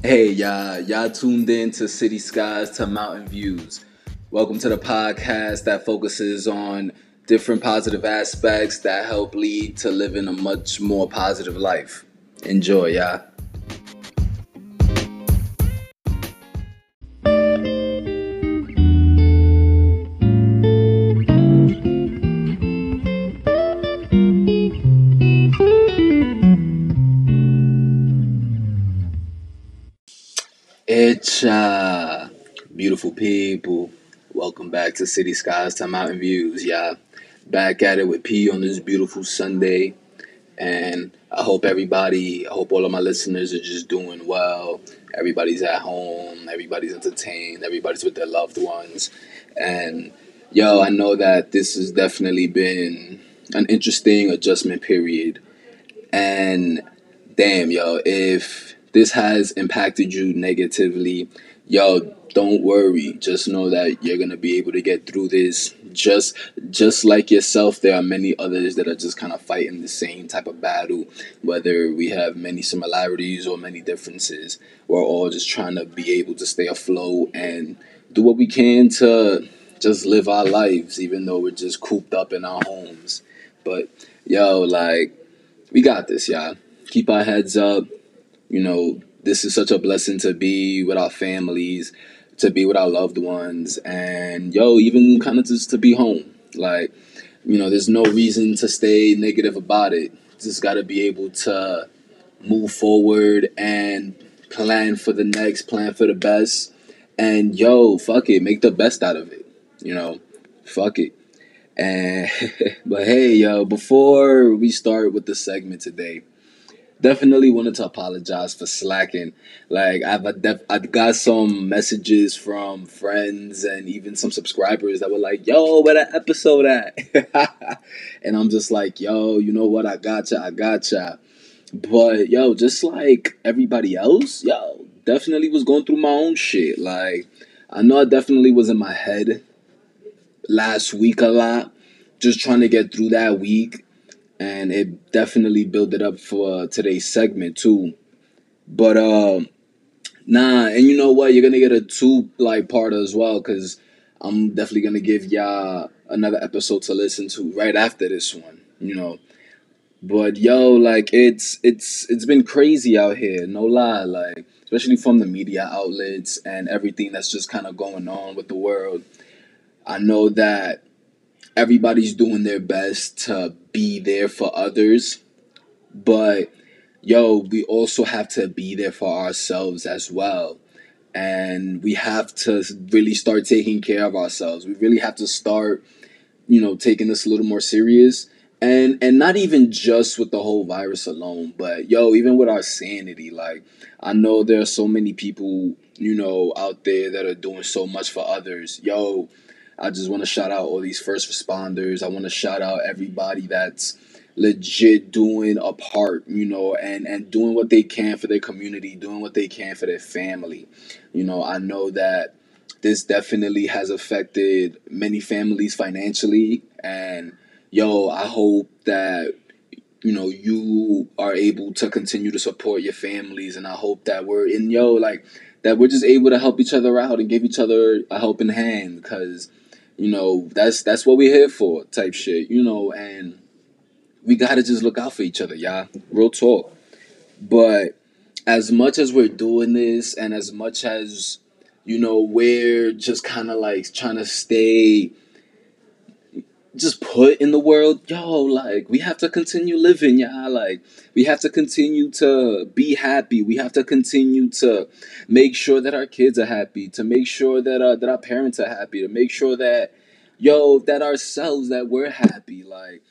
Hey, y'all tuned in to City Skies to Mountain Views. Welcome to the podcast that focuses on different positive aspects that help lead to living a much more positive life. Enjoy, y'all. It's beautiful people. Welcome back to City Skies to Mountain Views, y'all. Back at it with P on this beautiful Sunday. And I hope all of my listeners are just doing well. Everybody's at home, everybody's entertained, everybody's with their loved ones. And I know that this has definitely been an interesting adjustment period. And damn, if this has impacted you negatively, don't worry. Just know that you're gonna be able to get through this. Just like yourself, there are many others that are just kind of fighting the same type of battle. Whether we have many similarities or many differences, we're all just trying to be able to stay afloat and do what we can to just live our lives, even though we're just cooped up in our homes. But like we got this, y'all. Keep our heads up. This is such a blessing to be with our families, to be with our loved ones, and even kind of just to be home. Like, there's no reason to stay negative about it. Just got to be able to move forward and plan for the best. And fuck it, make the best out of it. Fuck it. And but hey, before we start with the segment today, definitely wanted to apologize for slacking. Like I've got some messages from friends and even some subscribers that were like, "Yo, where that episode at?" And I'm just like, "Yo, you know what? I gotcha." But just like everybody else, definitely was going through my own shit. Like I know I definitely was in my head last week a lot, just trying to get through that week, and it definitely built it up for today's segment too. But nah, and you know what? You're gonna get a two like part as well, because I'm definitely gonna give y'all another episode to listen to right after this one. But like it's been crazy out here, no lie, like especially from the media outlets and everything that's just kind of going on with the world. I know that everybody's doing their best to be there for others, but we also have to be there for ourselves as well. And we have to really start taking care of ourselves. We really have to start, taking this a little more serious. And not even just with the whole virus alone, but even with our sanity. Like I know there are so many people, out there that are doing so much for others. I just want to shout out all these first responders. I want to shout out everybody that's legit doing a part, and doing what they can for their community, doing what they can for their family. I know that this definitely has affected many families financially, and I hope that you are able to continue to support your families, and I hope that we're in like that we're just able to help each other out and give each other a helping hand, because that's what we're here for, type shit. And we gotta just look out for each other, y'all. Real talk. But as much as we're doing this, and as much as we're just kind of like trying to stay just put in the world, like we have to continue living, like we have to continue to be happy. We have to continue to make sure that our kids are happy, to make sure that our parents are happy, to make sure that that ourselves, that we're happy, like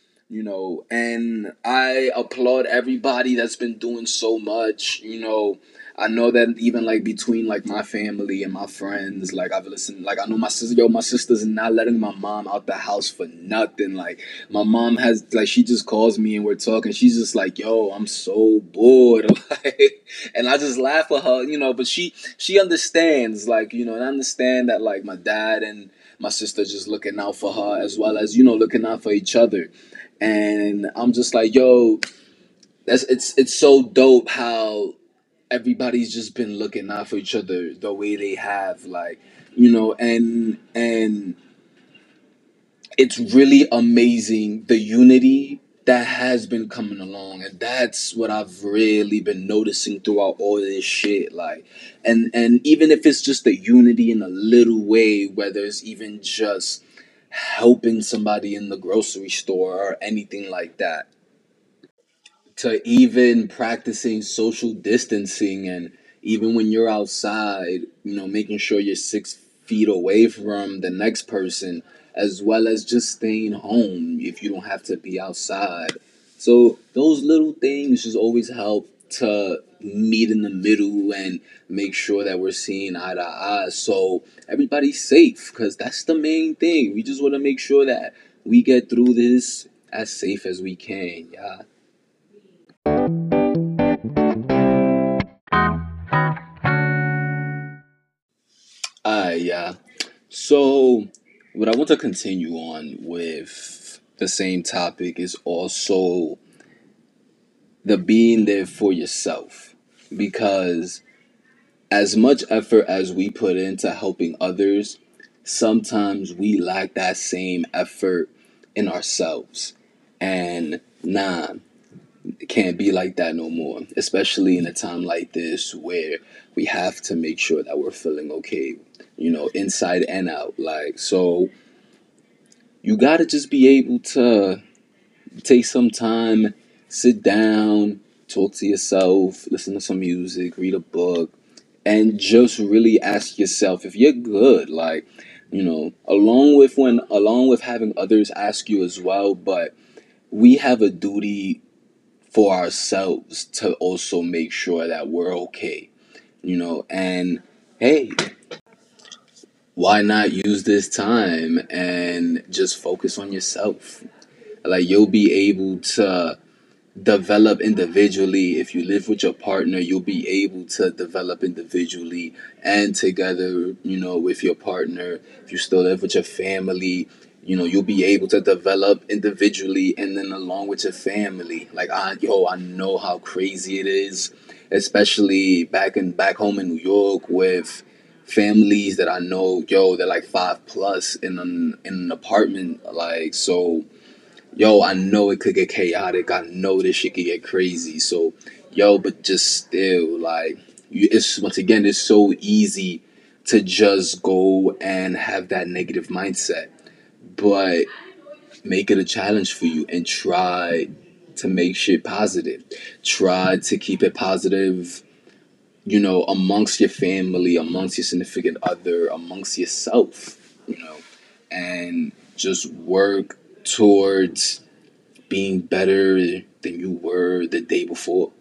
and I applaud everybody that's been doing so much. I know that even like between like my family and my friends, like I've listened, like I know my sister's not letting my mom out the house for nothing. Like my mom has, like, she just calls me and we're talking. She's just like, "Yo, I'm so bored." Like, and I just laugh at her, but she understands, like, and I understand that like my dad and my sister just looking out for her, as well as looking out for each other. And I'm just like, yo, it's so dope how everybody's just been looking out for each other the way they have, like, you know, and it's really amazing the unity that has been coming along, and that's what I've really been noticing throughout all this shit, like, and even if it's just the unity in a little way, whether it's even just helping somebody in the grocery store or anything like that, to even practicing social distancing, and even when you're outside, making sure you're 6 feet away from the next person, as well as just staying home if you don't have to be outside. So those little things just always help to meet in the middle and make sure that we're seeing eye to eye, so everybody's safe, because that's the main thing. We just want to make sure that we get through this as safe as we can. Yeah. Yeah. So, what I want to continue on with the same topic is also the being there for yourself. Because as much effort as we put into helping others, sometimes we lack that same effort in ourselves. And nah, it can't be like that no more, especially in a time like this where we have to make sure that we're feeling okay, inside and out. Like, so you got to just be able to take some time, sit down, talk to yourself, listen to some music, read a book, and just really ask yourself if you're good. Like, along with having others ask you as well, but we have a duty for ourselves to also make sure that we're okay, and hey, why not use this time and just focus on yourself? Like, you'll be able to develop individually. If you live with your partner, you'll be able to develop individually and together, with your partner. If you still live with your family, you'll be able to develop individually and then along with your family. Like, I know how crazy it is, especially back home in New York, with families that I know, they're like 5 plus in an apartment. Like, so, I know it could get chaotic. I know this shit could get crazy. So, but just still, like, it's once again, it's so easy to just go and have that negative mindset. But make it a challenge for you and try to make shit positive. Try to keep it positive, amongst your family, amongst your significant other, amongst yourself, and just work towards being better than you were the day before.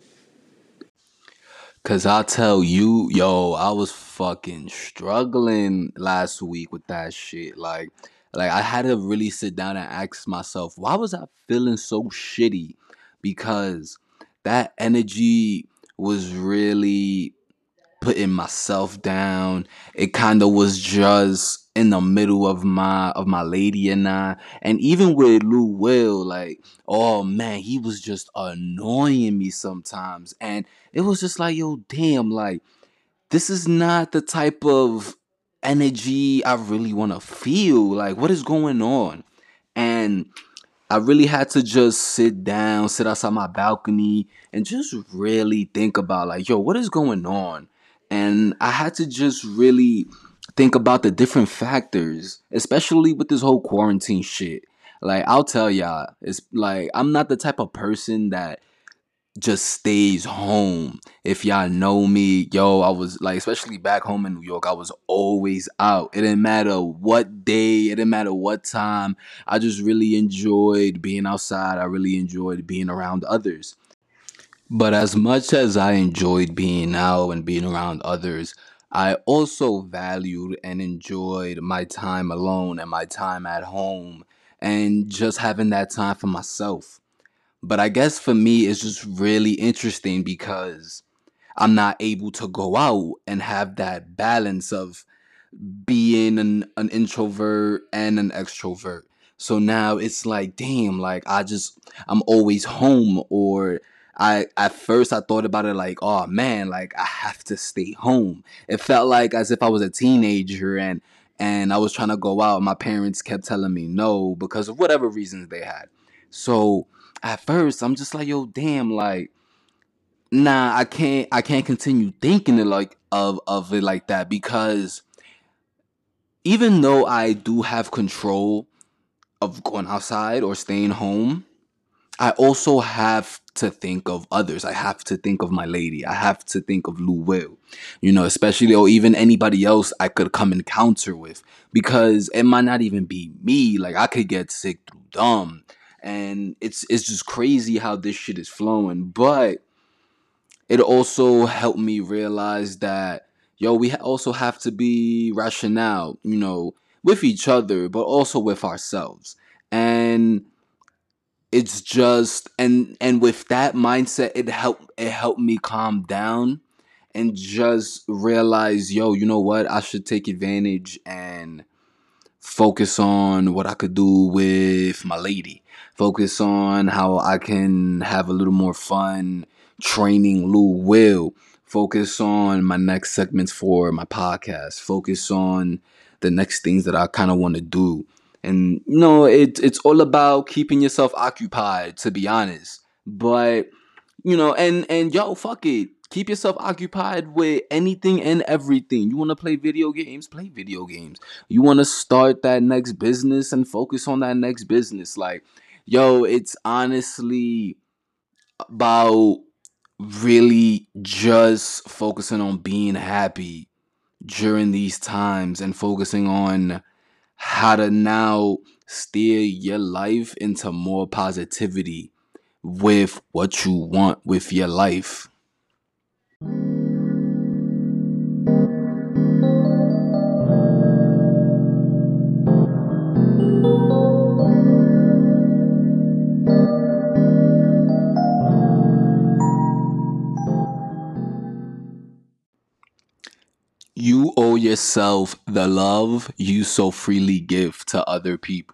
Cause I tell you, I was fucking struggling last week with that shit. Like I had to really sit down and ask myself, why was I feeling so shitty? Because that energy was really putting myself down. It kind of was just in the middle of my lady and I, and even with Lou Will, like, oh man, he was just annoying me sometimes, and it was just like, yo, damn, like, this is not the type of energy I really want to feel. Like, what is going on? And I really had to just sit down, sit outside my balcony, and just really think about, like, yo, what is going on? And I had to just really think about the different factors, especially with this whole quarantine shit. Like, I'll tell y'all, it's like I'm not the type of person that just stays home. If y'all know me, I was like, especially back home in New York, I was always out. It didn't matter what day, it didn't matter what time. I just really enjoyed being outside. I really enjoyed being around others. But as much as I enjoyed being out and being around others, I also valued and enjoyed my time alone and my time at home and just having that time for myself. But I guess for me, it's just really interesting because I'm not able to go out and have that balance of being an introvert and an extrovert. So now it's like, damn, like I'm always home, or I at first I thought about it like, oh man, like I have to stay home. It felt like as if I was a teenager and I was trying to go out. My parents kept telling me no because of whatever reasons they had. So at first I'm just like, yo, damn, like, nah, I can't continue thinking it like of it like that, because even though I do have control of going outside or staying home, I also have to think of others. I have to think of my lady. I have to think of Lou Will, especially, or even anybody else I could come encounter with, because it might not even be me. Like, I could get sick through dumb. And it's just crazy how this shit is flowing. But it also helped me realize that, yo, we also have to be rational, with each other, but also with ourselves. And it's just, and with that mindset, it helped me calm down and just realize, yo, you know what, I should take advantage and focus on what I could do with my lady, focus on how I can have a little more fun training Lou Will, focus on my next segments for my podcast, focus on the next things that I kind of want to do. And it's all about keeping yourself occupied, to be honest. But and yo, fuck it. Keep yourself occupied with anything and everything. You want to play video games? Play video games. You want to start that next business and focus on that next business. Like, yo, it's honestly about really just focusing on being happy during these times and focusing on how to now steer your life into more positivity with what you want with your life. You owe yourself the love you so freely give to other people.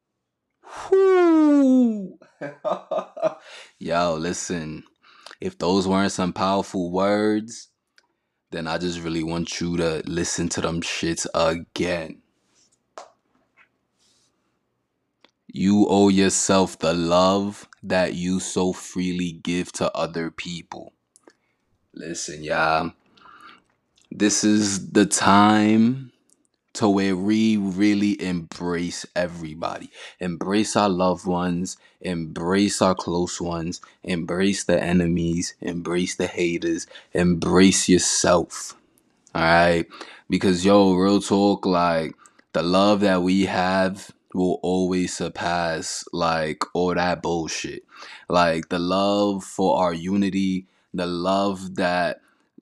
Whoo! Yo, listen, if those weren't some powerful words, then I just really want you to listen to them shits again. You owe yourself the love that you so freely give to other people. Listen, y'all, this is the time to where we really embrace everybody. Embrace our loved ones, embrace our close ones, embrace the enemies, embrace the haters, embrace yourself. All right. Because, yo, real talk, like, the love that we have will always surpass, like, all that bullshit. Like, the love for our unity, the love that,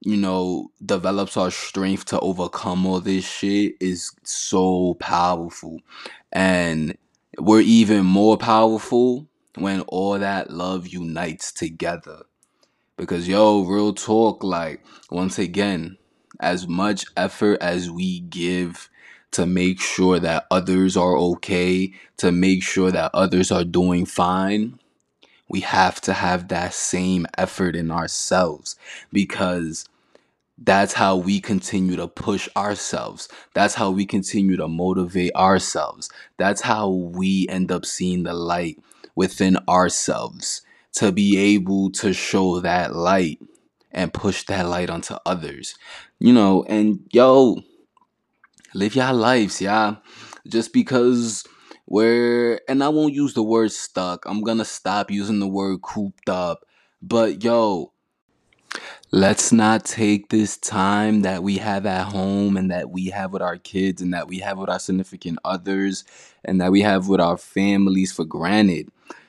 develops our strength to overcome all this shit is so powerful. And we're even more powerful when all that love unites together. Because, yo, real talk, like, once again, as much effort as we give to make sure that others are okay, to make sure that others are doing fine, we have to have that same effort in ourselves, because that's how we continue to push ourselves. That's how we continue to motivate ourselves. That's how we end up seeing the light within ourselves, to be able to show that light and push that light onto others. And yo, live your lives, yeah. Just because and I won't use the word stuck. I'm gonna stop using the word cooped up. But yo, let's not take this time that we have at home and that we have with our kids and that we have with our significant others and that we have with our families for granted.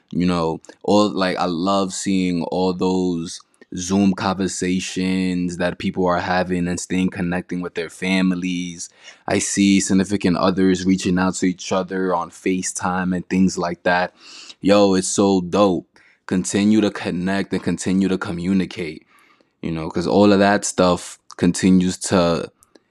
All, like, I love seeing all those Zoom conversations that people are having and staying connecting with their families. I see significant others reaching out to each other on FaceTime and things like that. Yo, it's so dope. Continue to connect and continue to communicate, because all of that stuff continues to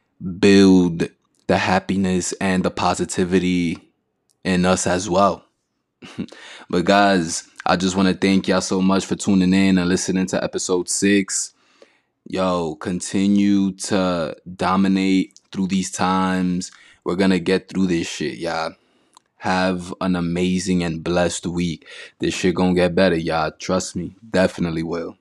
build the happiness and the positivity in us as well. But guys, I just want to thank y'all so much for tuning in and listening to episode 6. Yo, continue to dominate through these times. We're gonna get through this shit, y'all. Have an amazing and blessed week. This shit gonna get better, y'all. Trust me. Definitely will.